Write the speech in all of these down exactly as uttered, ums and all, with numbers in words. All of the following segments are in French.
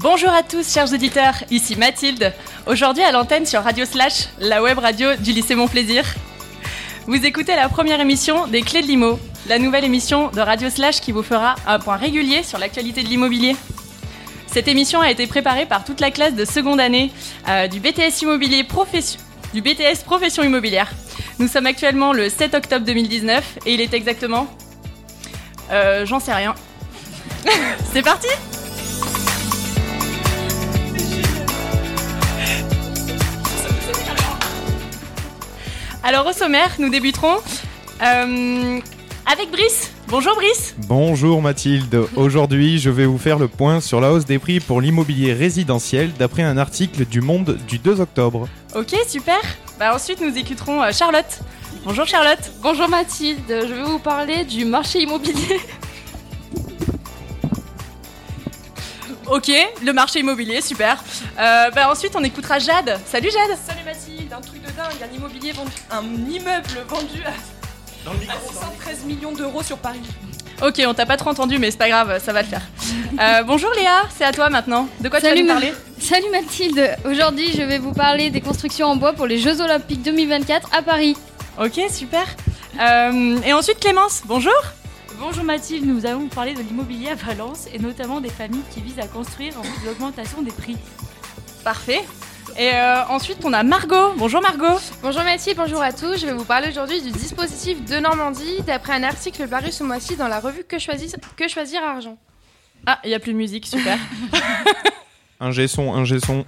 Bonjour à tous, chers auditeurs, ici Mathilde. Aujourd'hui à l'antenne sur Radio Slash, la web radio du lycée Mon Plaisir. Vous écoutez la première émission des Clés de l'Immo, la nouvelle émission de Radio Slash qui vous fera un point régulier sur l'actualité de l'immobilier. Cette émission a été préparée par toute la classe de seconde année euh, du B T S Immobilier Profession, du B T S Profession Immobilière. Nous sommes actuellement le sept octobre deux mille dix-neuf et il est exactement... Euh, j'en sais rien. C'est parti! Alors au sommaire, nous débuterons euh, avec Brice. Bonjour Brice. Bonjour Mathilde. Aujourd'hui, je vais vous faire le point sur la hausse des prix pour l'immobilier résidentiel d'après un article du Monde du deux octobre. Ok, super. Bah, ensuite, nous écouterons euh, Charlotte. Bonjour Charlotte. Bonjour Mathilde. Je vais vous parler du marché immobilier. Ok, le marché immobilier, super. Euh, bah, ensuite, on écoutera Jade. Salut Jade. Salut Mathilde, un truc de dingue, un immobilier vendu, un immeuble vendu à, Dans le micro, à six cent treize millions d'euros sur Paris. Ok, on t'a pas trop entendu, mais c'est pas grave, ça va le faire. Euh, bonjour Léa, c'est à toi maintenant. De quoi Salut tu vas nous Ma- parler? Salut Mathilde. Aujourd'hui, je vais vous parler des constructions en bois pour les Jeux Olympiques deux mille vingt-quatre à Paris. Ok, super. Euh, et ensuite Clémence, bonjour. Bonjour Mathilde, nous allons vous parler de l'immobilier à Valence et notamment des familles qui visent à construire en vue de l'augmentation des prix. Parfait. Et euh, ensuite, on a Margot. Bonjour Margot. Bonjour Mathilde, bonjour à tous. Je vais vous parler aujourd'hui du dispositif de Normandie d'après un article paru ce mois-ci dans la revue Que Choisir, que choisir Argent. Ah, il n'y a plus de musique, super. Un G-son, un G-son.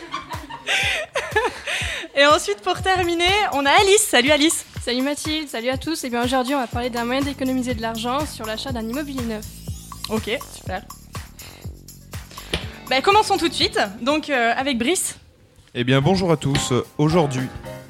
Et ensuite, pour terminer, on a Alice. Salut Alice. Salut Mathilde, salut à tous. Et bien aujourd'hui, on va parler d'un moyen d'économiser de l'argent sur l'achat d'un immobilier neuf. Ok, super. Bah, commençons tout de suite. Donc, euh, avec Brice. Eh bien, bonjour à tous. Aujourd'hui...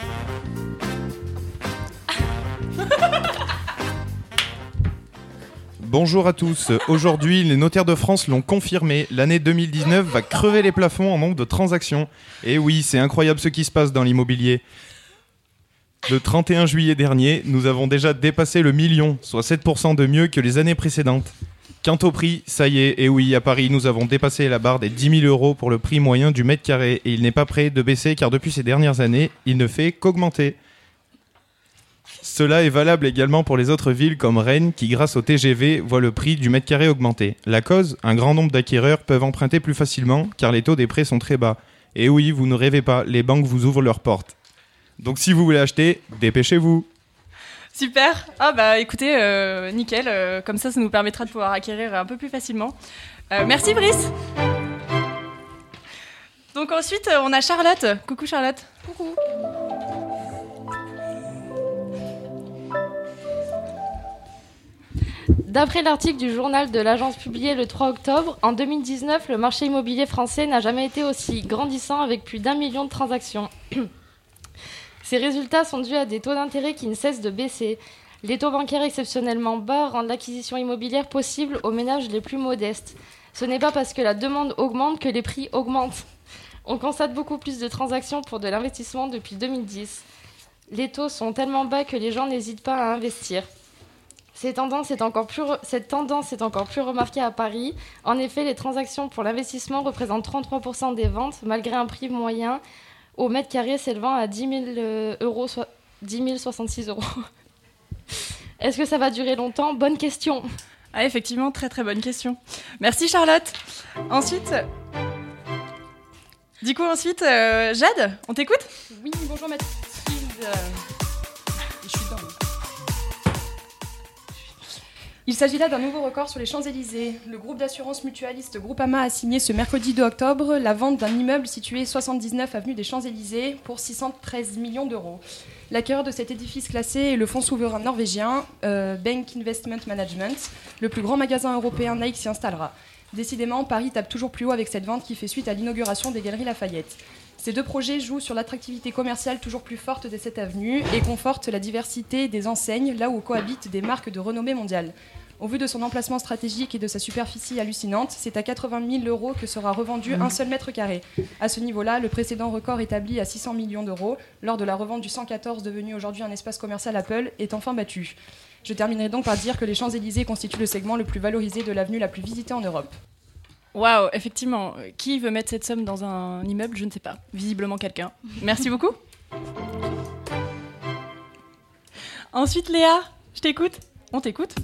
Bonjour à tous. Aujourd'hui, les notaires de France l'ont confirmé. L'année deux mille dix-neuf va crever les plafonds en nombre de transactions. Et oui, c'est incroyable ce qui se passe dans l'immobilier. Le trente et un juillet dernier, nous avons déjà dépassé le million, soit sept pour cent de mieux que les années précédentes. Quant au prix, ça y est, et oui, à Paris, nous avons dépassé la barre des dix mille euros pour le prix moyen du mètre carré. Et il n'est pas prêt de baisser car depuis ces dernières années, il ne fait qu'augmenter. Cela est valable également pour les autres villes comme Rennes qui, grâce au T G V, voient le prix du mètre carré augmenter. La cause, un grand nombre d'acquéreurs peuvent emprunter plus facilement car les taux des prêts sont très bas. Et oui, vous ne rêvez pas, les banques vous ouvrent leurs portes. Donc si vous voulez acheter, dépêchez-vous. Super. Ah bah écoutez, euh, nickel. Euh, comme ça, ça nous permettra de pouvoir acquérir un peu plus facilement. Euh, merci Brice. Donc ensuite, euh, on a Charlotte. Coucou Charlotte. Coucou. D'après l'article du journal de l'agence publié le trois octobre, en deux mille dix-neuf, le marché immobilier français n'a jamais été aussi grandissant avec plus d'un million de transactions. Ces résultats sont dus à des taux d'intérêt qui ne cessent de baisser. Les taux bancaires exceptionnellement bas rendent l'acquisition immobilière possible aux ménages les plus modestes. Ce n'est pas parce que la demande augmente que les prix augmentent. On constate beaucoup plus de transactions pour de l'investissement depuis deux mille dix. Les taux sont tellement bas que les gens n'hésitent pas à investir. Cette tendance est encore plus, re... Cette tendance est encore plus remarquée à Paris. En effet, les transactions pour l'investissement représentent trente-trois pour cent des ventes, malgré un prix moyen au mètre carré s'élevant à dix mille euros, soit dix mille soixante-six euros. Est-ce que ça va durer longtemps? Bonne question. Ah, effectivement, très très bonne question. Merci Charlotte. Ensuite, du coup ensuite, euh, Jade, on t'écoute? Oui, bonjour Mathilde. Je suis dedans. Il s'agit là d'un nouveau record sur les Champs-Élysées. Le groupe d'assurance mutualiste Groupama a signé ce mercredi deux octobre la vente d'un immeuble situé soixante-dix-neuf avenue des Champs-Élysées pour six cent treize millions d'euros. L'acquéreur de cet édifice classé est le fonds souverain norvégien euh, Bank Investment Management. Le plus grand magasin européen Nike s'y installera. Décidément, Paris tape toujours plus haut avec cette vente qui fait suite à l'inauguration des Galeries Lafayette. Ces deux projets jouent sur l'attractivité commerciale toujours plus forte de cette avenue et confortent la diversité des enseignes là où cohabitent des marques de renommée mondiale. Au vu de son emplacement stratégique et de sa superficie hallucinante, c'est à quatre-vingt mille euros que sera revendu un seul mètre carré. À ce niveau-là, le précédent record établi à six cents millions d'euros, lors de la revente du cent quatorze devenu aujourd'hui un espace commercial Apple, est enfin battu. Je terminerai donc par dire que les Champs-Élysées constituent le segment le plus valorisé de l'avenue la plus visitée en Europe. Waouh, effectivement. Qui veut mettre cette somme dans un immeuble? Je ne sais pas. Visiblement quelqu'un. Merci beaucoup. Ensuite, Léa, je t'écoute. On t'écoute.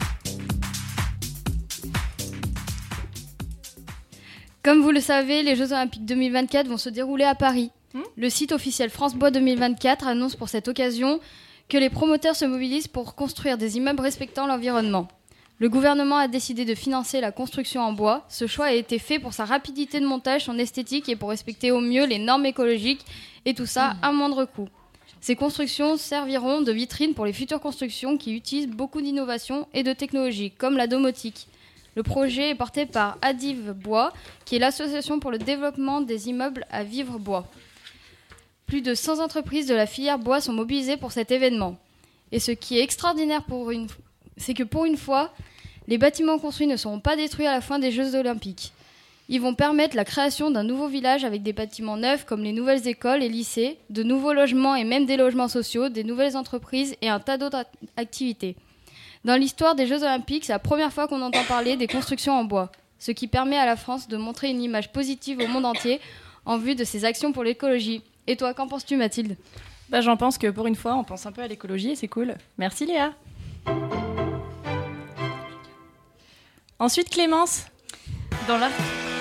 Comme vous le savez, les Jeux Olympiques deux mille vingt-quatre vont se dérouler à Paris. Mmh. Le site officiel France Bois deux mille vingt-quatre annonce pour cette occasion que les promoteurs se mobilisent pour construire des immeubles respectant l'environnement. Le gouvernement a décidé de financer la construction en bois. Ce choix a été fait pour sa rapidité de montage, son esthétique et pour respecter au mieux les normes écologiques, et tout ça à moindre coût. Ces constructions serviront de vitrine pour les futures constructions qui utilisent beaucoup d'innovations et de technologies, comme la domotique. Le projet est porté par Adiv Bois, qui est l'association pour le développement des immeubles à vivre bois. Plus de cent entreprises de la filière bois sont mobilisées pour cet événement. Et ce qui est extraordinaire, pour une... c'est que pour une fois, les bâtiments construits ne seront pas détruits à la fin des Jeux Olympiques. Ils vont permettre la création d'un nouveau village avec des bâtiments neufs comme les nouvelles écoles et lycées, de nouveaux logements et même des logements sociaux, des nouvelles entreprises et un tas d'autres activités. Dans l'histoire des Jeux Olympiques, c'est la première fois qu'on entend parler des constructions en bois, ce qui permet à la France de montrer une image positive au monde entier en vue de ses actions pour l'écologie. Et toi, qu'en penses-tu, Mathilde ? Bah, j'en pense que pour une fois, on pense un peu à l'écologie et c'est cool. Merci Léa. Ensuite, Clémence. Dans la...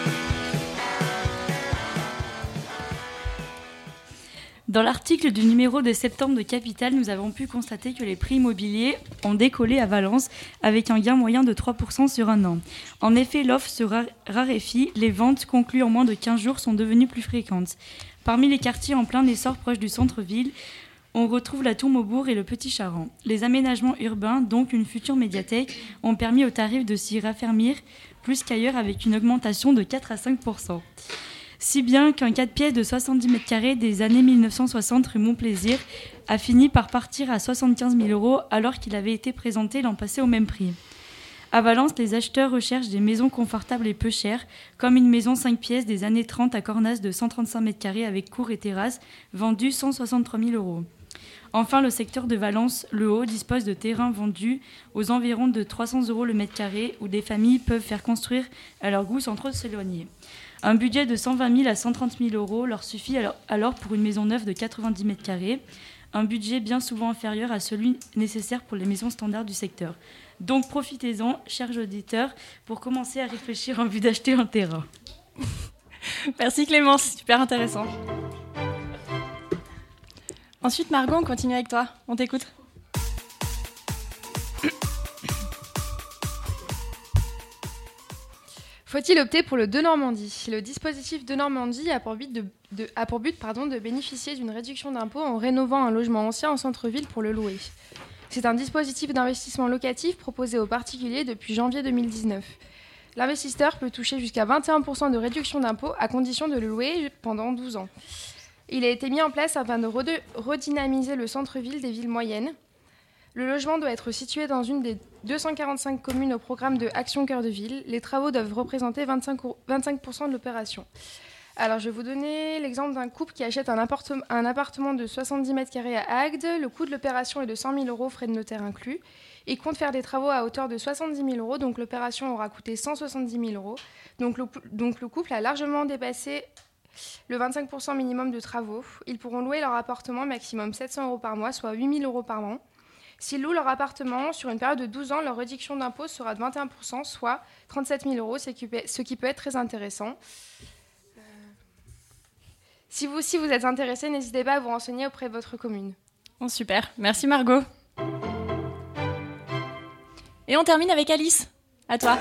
Dans l'article du numéro de septembre de Capital, nous avons pu constater que les prix immobiliers ont décollé à Valence avec un gain moyen de trois pour cent sur un an. En effet, l'offre se raréfie, les ventes conclues en moins de quinze jours sont devenues plus fréquentes. Parmi les quartiers en plein essor proches du centre-ville, on retrouve la Tour Maubourg et le Petit Charent. Les aménagements urbains, donc une future médiathèque, ont permis aux tarifs de s'y raffermir plus qu'ailleurs avec une augmentation de quatre à cinq pour cent. Si bien qu'un quatre pièces de soixante-dix mètres carrés des années mille neuf cent soixante rue Montplaisir a fini par partir à soixante-quinze mille euros alors qu'il avait été présenté l'an passé au même prix. À Valence, les acheteurs recherchent des maisons confortables et peu chères, comme une maison cinq pièces des années trente à Cornas de cent trente-cinq mètres carrés avec cour et terrasse, vendue cent soixante-trois mille euros. Enfin, le secteur de Valence, le Haut, dispose de terrains vendus aux environs de trois cents euros le mètre carré, où des familles peuvent faire construire à leur goût sans trop s'éloigner. Un budget de cent vingt mille à cent trente mille euros leur suffit alors, alors pour une maison neuve de quatre-vingt-dix mètres carrés, un budget bien souvent inférieur à celui nécessaire pour les maisons standards du secteur. Donc profitez-en, chers auditeurs, pour commencer à réfléchir en vue d'acheter un terrain. Merci Clémence, super intéressant. Ensuite Margot, on continue avec toi, on t'écoute. Faut-il opter pour le Denormandie ? Le dispositif Denormandie a pour but, de, de, a pour but pardon, de bénéficier d'une réduction d'impôt en rénovant un logement ancien en centre-ville pour le louer. C'est un dispositif d'investissement locatif proposé aux particuliers depuis janvier deux mille dix-neuf. L'investisseur peut toucher jusqu'à vingt et un pour cent de réduction d'impôt à condition de le louer pendant douze ans. Il a été mis en place afin de re- redynamiser le centre-ville des villes moyennes. Le logement doit être situé dans une des deux cent quarante-cinq communes au programme de Action Cœur de Ville. Les travaux doivent représenter vingt-cinq pour cent de l'opération. Alors, je vais vous donner l'exemple d'un couple qui achète un, appartement, un appartement de soixante-dix mètres carrés à Agde. Le coût de l'opération est de cent mille euros, frais de notaire inclus. Ils comptent faire des travaux à hauteur de soixante-dix mille euros, donc l'opération aura coûté cent soixante-dix mille euros. Donc le, donc le couple a largement dépassé le vingt-cinq pour cent minimum de travaux. Ils pourront louer leur appartement maximum sept cents euros par mois, soit huit mille euros par an. S'ils louent leur appartement sur une période de douze ans, leur réduction d'impôt sera de vingt et un pour cent, soit trente-sept mille euros, ce qui peut, ce qui peut être très intéressant. Euh... Si vous aussi vous êtes intéressé, n'hésitez pas à vous renseigner auprès de votre commune. Oh, super, merci Margot. Et on termine avec Alice. À toi.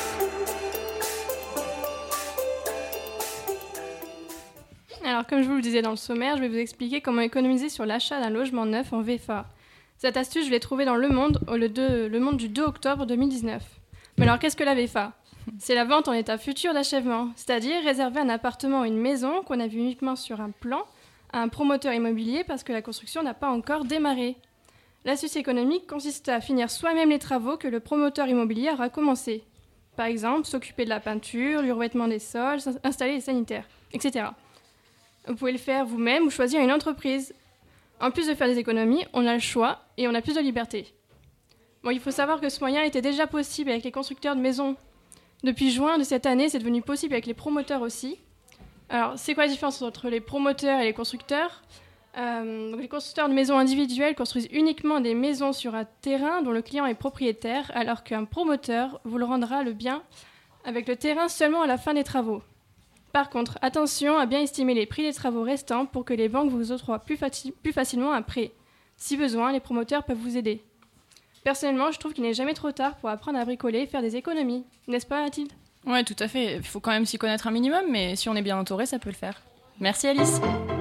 Alors, comme je vous le disais dans le sommaire, je vais vous expliquer comment économiser sur l'achat d'un logement neuf en V F A. Cette astuce, je l'ai trouvée dans Le Monde, au le, deux, le Monde du deux octobre deux mille dix-neuf. Mais alors, qu'est-ce que la V F A ? C'est la vente en état futur d'achèvement, c'est-à-dire réserver un appartement ou une maison qu'on a vu uniquement sur un plan à un promoteur immobilier parce que la construction n'a pas encore démarré. L'astuce économique consiste à finir soi-même les travaux que le promoteur immobilier aura commencés. Par exemple, s'occuper de la peinture, du revêtement des sols, installer les sanitaires, et cetera. Vous pouvez le faire vous-même ou choisir une entreprise. En plus de faire des économies, on a le choix et on a plus de liberté. Bon, il faut savoir que ce moyen était déjà possible avec les constructeurs de maisons Depuis juin de cette année, c'est devenu possible avec les promoteurs aussi. Alors, c'est quoi la différence entre les promoteurs et les constructeurs ? Euh, donc les constructeurs de maisons individuelles construisent uniquement des maisons sur un terrain dont le client est propriétaire, alors qu'un promoteur vous le rendra le bien avec le terrain seulement à la fin des travaux. Par contre, attention à bien estimer les prix des travaux restants pour que les banques vous octroient plus, faci- plus facilement un prêt. Si besoin, les promoteurs peuvent vous aider. Personnellement, je trouve qu'il n'est jamais trop tard pour apprendre à bricoler et faire des économies. N'est-ce pas, Mathilde ? Ouais, tout à fait. Il faut quand même s'y connaître un minimum, mais si on est bien entouré, ça peut le faire. Merci Alice.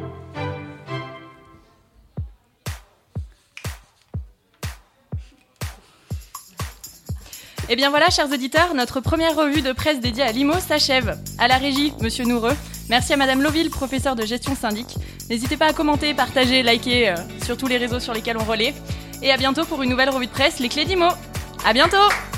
Et bien voilà, chers auditeurs, notre première revue de presse dédiée à l'I M O s'achève. À la régie, Monsieur Noureux. Merci à Madame Loville, professeure de gestion syndic. N'hésitez pas à commenter, partager, liker euh, sur tous les réseaux sur lesquels on relaie. Et à bientôt pour une nouvelle revue de presse, les clés d'I M O. À bientôt!